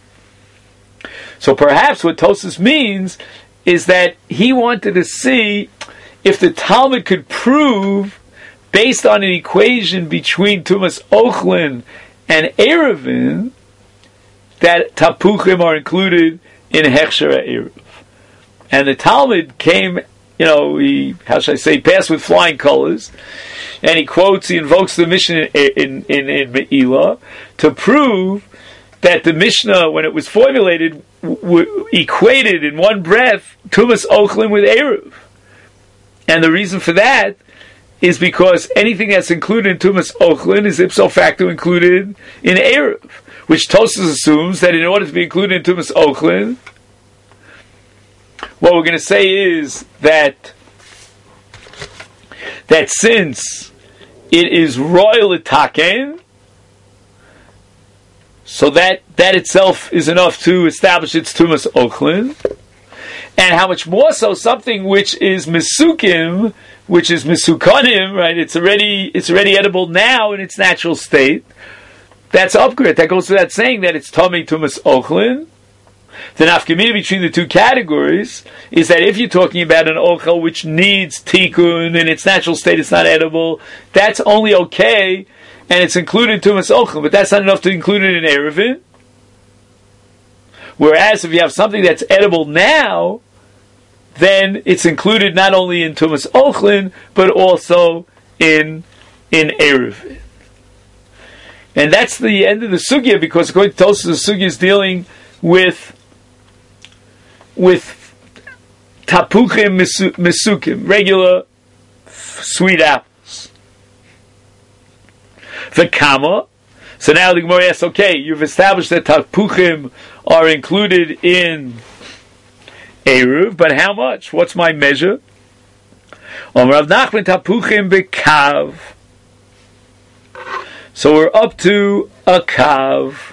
So perhaps what Tosfos means is that he wanted to see if the Talmud could prove, based on an equation between Tumas Ochlin and Erevin, that Tapuchim are included in Hechsher Erev. And the Talmud came, passed with flying colors, and he invokes the Mishnah in Me'ilah to prove that the Mishnah, when it was formulated, equated in one breath Tumas Ochlin with Erev. And the reason for that is because anything that's included in Tumas Ochlin is ipso facto included in Erev, which Tosfos assumes that in order to be included in Tumas Ochlin, what we're going to say is that since it is royal itaken, so that itself is enough to establish its Tumas Ochlin, and how much more so something which is misukim, which is misukanim, right? It's already edible now in its natural state. That's upgrade. That goes without saying that it's Tomei Tumas Ochlin. The nafkamina between the two categories is that if you're talking about an ochel which needs tikkun in its natural state, it's not edible, that's only okay, and it's included in Tumas Ochlin, but that's not enough to include it in Erevin. Whereas if you have something that's edible now, then it's included not only in Tumas Ochlin, but also in Erevin. And that's the end of the sugya, because according to Tosfos, the sugya is dealing with tapuchim misukim, regular sweet apples. V'kama. So now the Gemara asks, okay, you've established that tapuchim are included in Eruv, but how much? What's my measure? Rav Nachman tapuchim bekav. So we're up to a kav.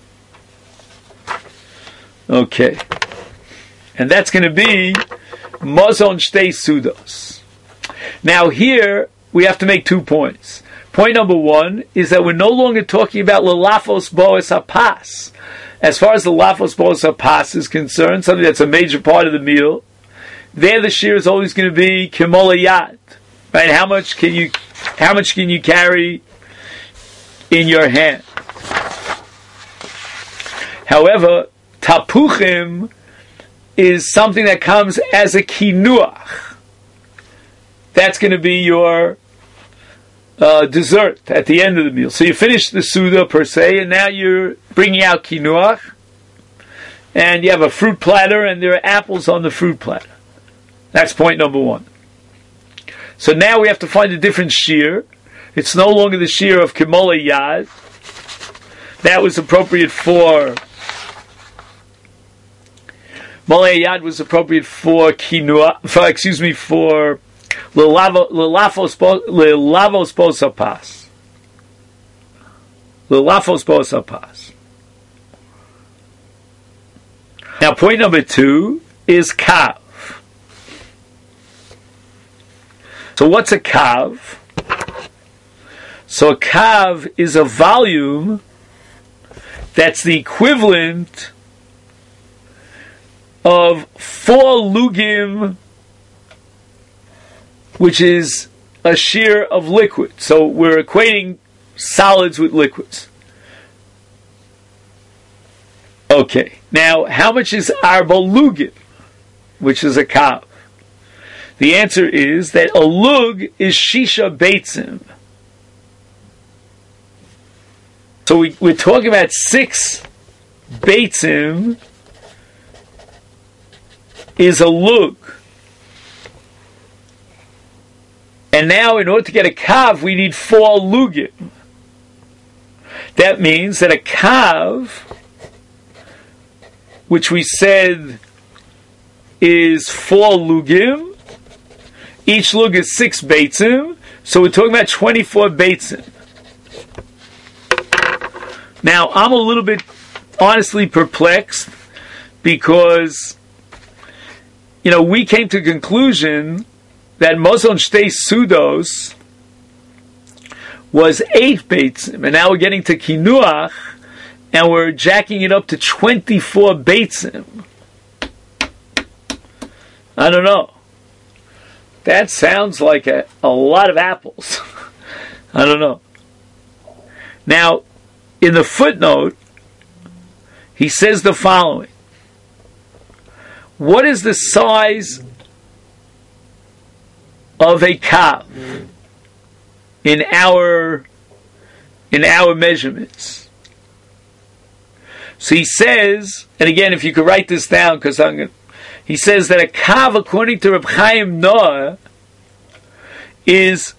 Okay. And that's going to be Mazon Shtei Sudos. Now here, we have to make 2 points. Point number one is that we're no longer talking about Lelafos Boas HaPas. As far as the Lelafos Boas HaPas is concerned, something that's a major part of the meal, there the shear is always going to be Kimola Yad. Right? How much can you carry in your hand? However, Tapuchim is something that comes as a kinuach. That's going to be your dessert at the end of the meal. So you finish the Suda per se, and now you're bringing out kinuach, and you have a fruit platter, and there are apples on the fruit platter. That's point number one. So now we have to find a different shear. It's no longer the shear of Kimola Yad. That was appropriate for Molei Yad was appropriate for quinoa, for Lelafos Bosapas. Lelafos Bosapas. Now, point number two is kav. So, what's a kav? So, a kav is a volume that's the equivalent of 4 lugim, which is a shear of liquid. So we're equating solids with liquids. Okay, now how much is arba lugim, which is a kav? The answer is that a lug is shisha beitzim. So we're talking about 6 beitzim is a lug. And now in order to get a kav, we need 4 lugim. That means that a kav, which we said is 4 lugim, each lug is 6 beitzim, so we're talking about 24 beitzim. Now, I'm a little bit honestly perplexed because we came to the conclusion that Mozon Shtei Sudos was 8 beitzim, and now we're getting to Kinuach, and we're jacking it up to 24 beitzim. I don't know. That sounds like a lot of apples. I don't know. Now, in the footnote, he says the following. What is the size of a kav in our measurements? So he says, and again, if you could write this down, he says that a kav, according to Reb Chaim Noah, is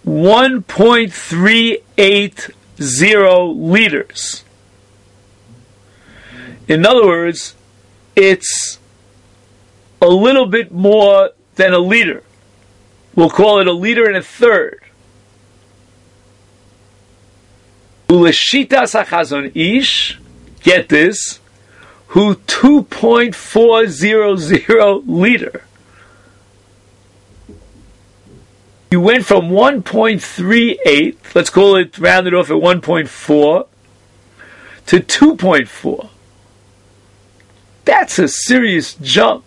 1.380 liters. In other words, it's a little bit more than a liter. We'll call it 1.33 liters. Uleshitas HaChazon Ish, get this, who 2.400 liter. You went from 1.38, let's call it rounded off at 1.4, to 2.4. That's a serious jump.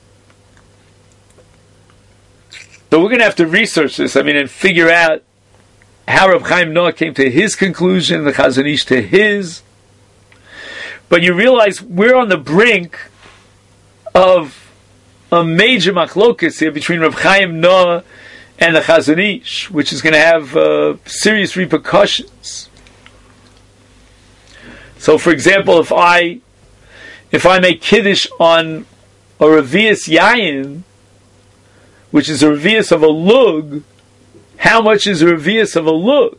So we're going to have to research this, and figure out how Reb Chaim Noah came to his conclusion, the Chazon Ish to his. But you realize we're on the brink of a major machlokas here between Reb Chaim Noah and the Chazon Ish, which is going to have serious repercussions. So, for example, if I make kiddush on a revius yayin, which is a revius of a lug, how much is a revius of a lug?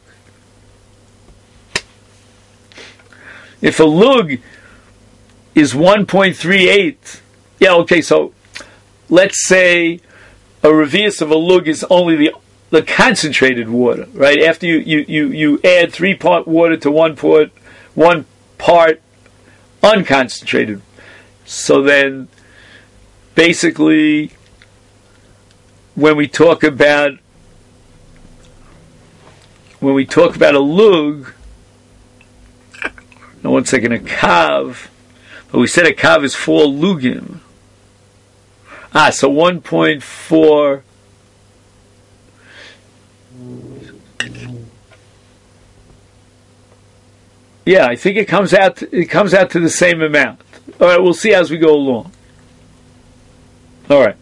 If a lug is 1.38, so let's say a revius of a lug is only the concentrated water, right? After you add 3-part water to 1 part unconcentrated. So then, basically, when we talk about a lug, now 1 second, a kav, but we said a kav is 4 lugim. So 1.4. Yeah, I think it comes out to the same amount. All right, we'll see as we go along. All right.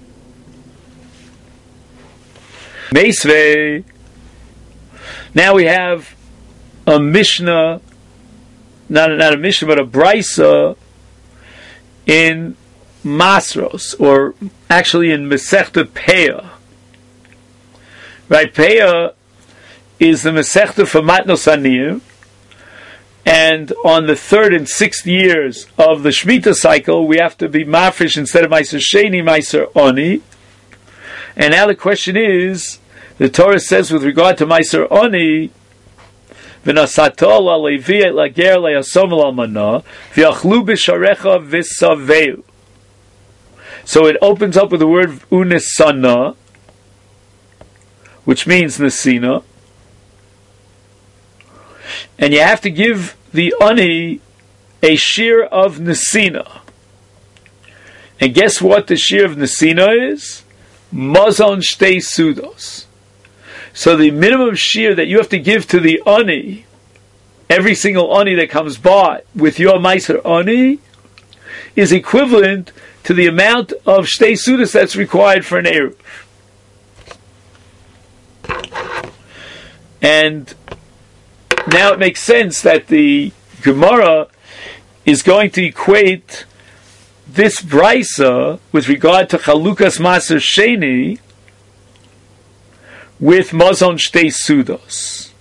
Meisvei. Now we have a Mishnah, not a Mishnah, but a Brisa in Masros, or actually in Masechta Peah. Right, Peah is the Masechta for Matnos Aniyim, and on the 3rd and 6th years of the Shemitah cycle, we have to be mafresh instead of Meiser Sheni, Meiser Oni. And now the question is, the Torah says with regard to Meiser Oni, V'nasato la'levi et lager le'asom la'almana v'yachlu b'sharecha v'saveu. So it opens up with the word unisana, which means nesina. And you have to give the ani a shear of nesina. And guess what the shear of nesina is? Mazon shtei sudos. So the minimum shear that you have to give to the ani, every single ani that comes by with your meiser ani, is equivalent to the amount of shtei sudos that's required for an eruv. And now it makes sense that the Gemara is going to equate this brisa with regard to Chalukas Maser Sheni with Mazon Shtei Sudos.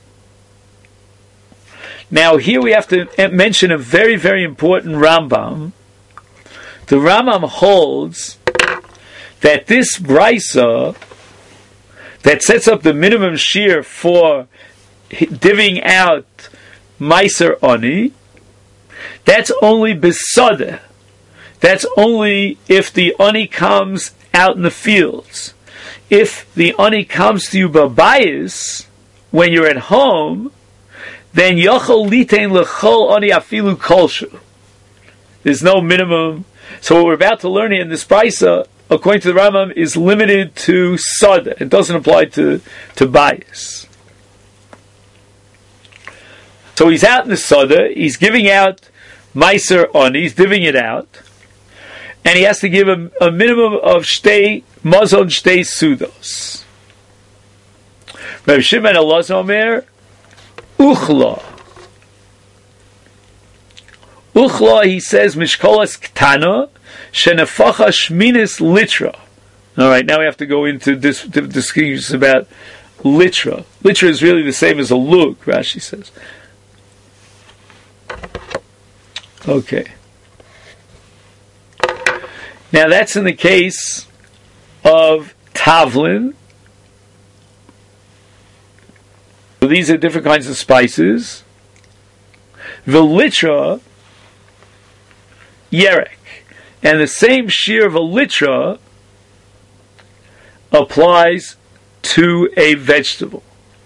Now here we have to mention a very, very important Rambam. The Rambam holds that this brisa that sets up the minimum shear for divvying out Meiser Ani, that's only Besada. That's only if the Ani comes out in the fields. If the Ani comes to you Babayis, when you're at home, then Yochel Litein Lechol Ani Afilu Kolshu. There's no minimum. So what we're about to learn here in this Brisa, according to the Rambam, is limited to Sada. It doesn't apply to bias. So he's out in the Sada, he's giving out Meiser Ani, he's divvying it out, and he has to give a minimum of Mazon Shtei Sudos. Rabbi Shimon Elazar Omer, Uchla. Uchla, he says, Mishkolas Ktana, Shenefacha Shminis Litra. Alright, now we have to go into this discussion about Litra. Litra is really the same as a lug, Rashi says. Okay. Now that's in the case of Tavlin. So these are different kinds of spices. The litra, yerek. And the same shear of a litra applies to a vegetable.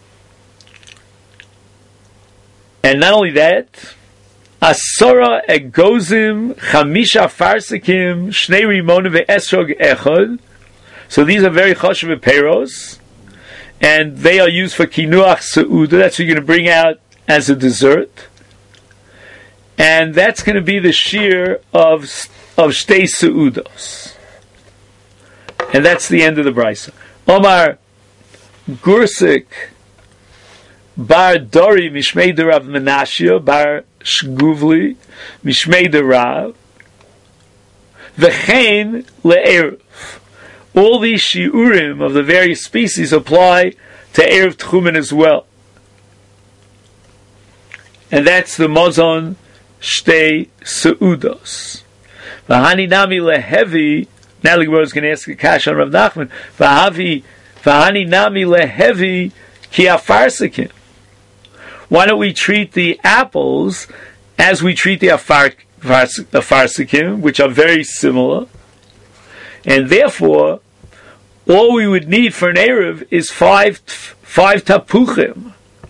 And not only that, Asora egozim chamisha farsikim shnei rimon ve'esrog echad. So these are very chashuv peiros, and they are used for kinuach seuda. That's what you're going to bring out as a dessert, and that's going to be the shear of shtei seudos. And that's the end of the brisa. Omar Gursik bar Dori mishmei de Rav Menashia bar Shguvli mishmei de Rav v'chein le'eruv. All these shiurim of the various species apply to eruv tchumen as well, and that's the mazon shtei seudos. V'hani nami lehevi Now the Gemara is going to ask a kasha on Rav Nachman. V'hani nami lehevi ki afarsikim. Why don't we treat the apples as we treat the afarsikim, which are very similar, and therefore all we would need for an eruv is five tapuchim,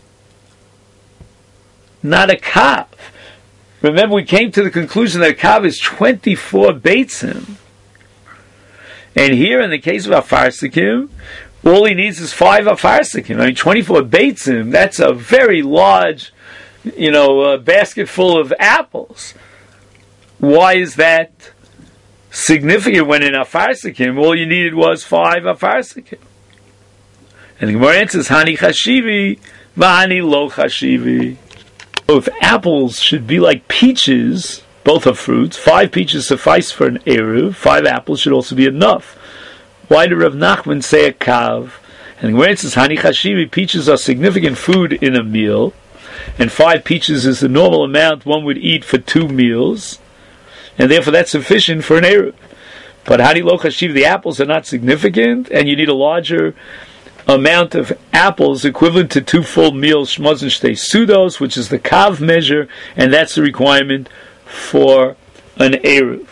not a kav. Remember, we came to the conclusion that a kav is 24 beitzim, and here in the case of afarsikim, all he needs is 5 afarsikim. I mean, 24 beitzim, that's a very large, basket full of apples. Why is that significant when in afarsikim, all you needed was 5 afarsikim? And the Gemara answers, Hani chashivi, v'hani lo chashivi. So if apples should be like peaches, both are fruits, 5 peaches suffice for an eruv, 5 apples should also be enough. Why did Rav Nachman say a kav? And the Gemara answers, Hani chashivi, peaches are significant food in a meal, and 5 peaches is the normal amount one would eat for 2 meals, and therefore that's sufficient for an eruv. But Hani lo chashivi, the apples are not significant, and you need a larger amount of apples equivalent to 2 full meals, shmaz and shtei sudos, which is the kav measure, and that's the requirement for an eruv.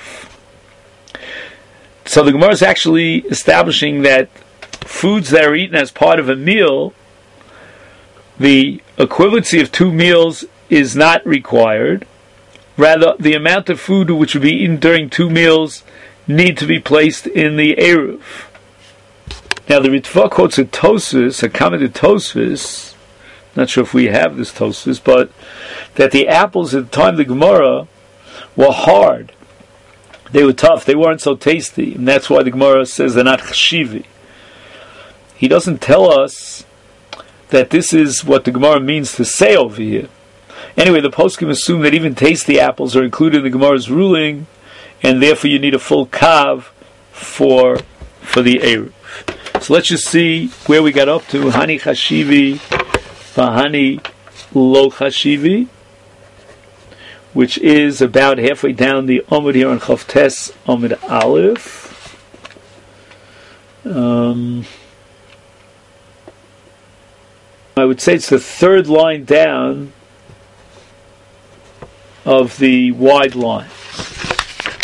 So the Gemara is actually establishing that foods that are eaten as part of a meal, the equivalency of 2 meals is not required. Rather, the amount of food which would be eaten during 2 meals need to be placed in the eruv. Now the Ritva quotes a Tosfos, a commented Tosfos, not sure if we have this Tosfos, but that the apples at the time of the Gemara were hard. They were tough, they weren't so tasty, and that's why the Gemara says they're not chashivi. He doesn't tell us that this is what the Gemara means to say over here. Anyway, the poskim assume that even tasty apples are included in the Gemara's ruling, and therefore you need a full kav for the eruv. So let's just see where we got up to. Hani chashivi, v'hani lo chashivi, which is about halfway down the Omid here on Chavtes Omid Aleph. I would say it's the 3rd line down of the wide line.